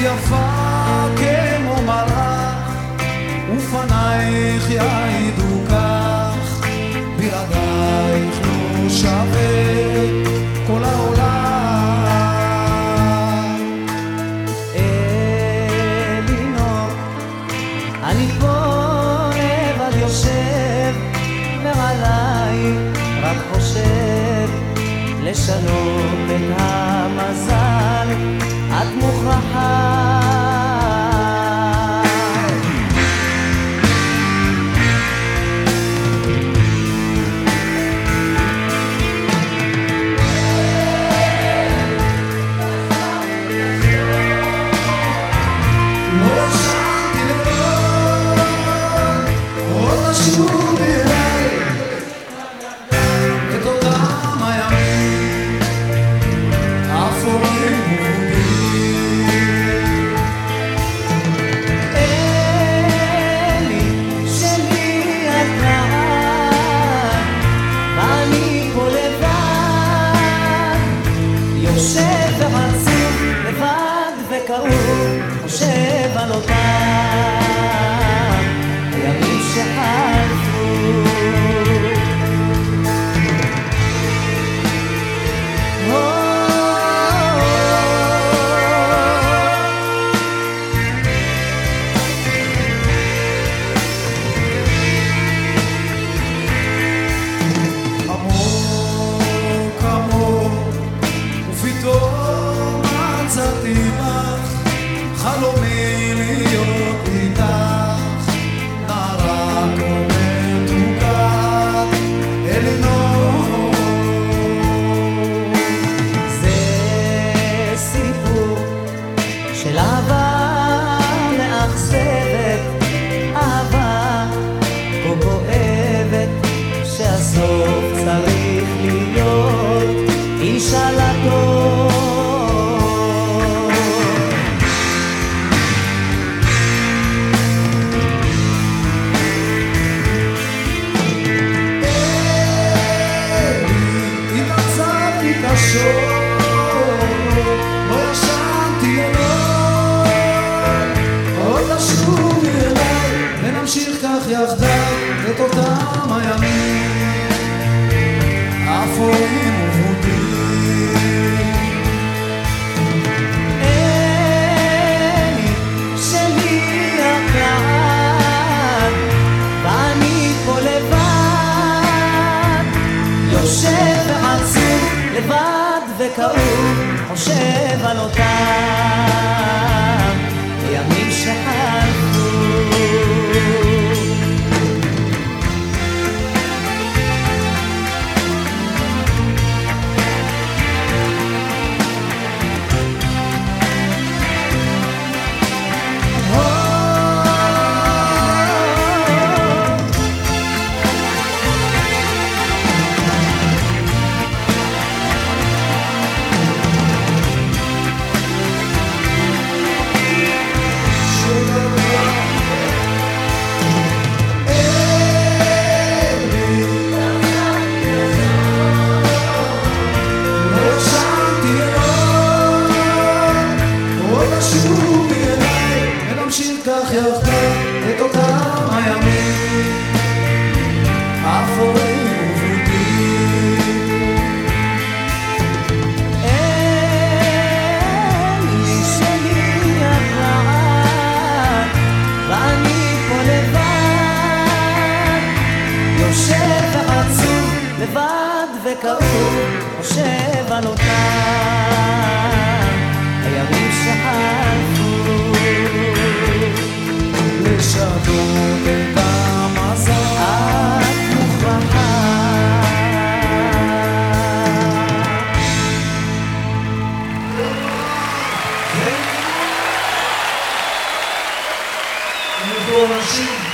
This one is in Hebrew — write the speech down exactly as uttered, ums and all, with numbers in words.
יפה כמו מראה, ופנייך יעידו כך, בלעדייך לא שווה כל העולם. אלינור, אני פה לבד יושב, ועליי רק חושב לשנות את המזל, את מוכרחה. יושב ועצוב לבד וכאוב, חושב על אותם הימים שחלפו. חלומי להיות איתך, נערה כמו מתוקה, אלינור. זה סיפור של אהבה מאכזבת, אהבה כה כואבת, שהסוף צריך להיות איש על הטוב. לא ישנתי אלון, עוד תשובי אליי, ונמשיך כך יחדיו את אותם הימים אפורים ובודים. אלי שלי יקר, ואני פה לבד, יושב ועצוב לבד וכאוב, חושב על אותם ימים שחלפו. כך יחדיו את אותם הימים אפורים ובודים. אלי שלי יקר, ואני פה לבד, יושב ועצוב לבד וכאוב, חושב על אותם הימים שחלפו. לשנות את המזל, את מוכרחה. אנחנו אנשים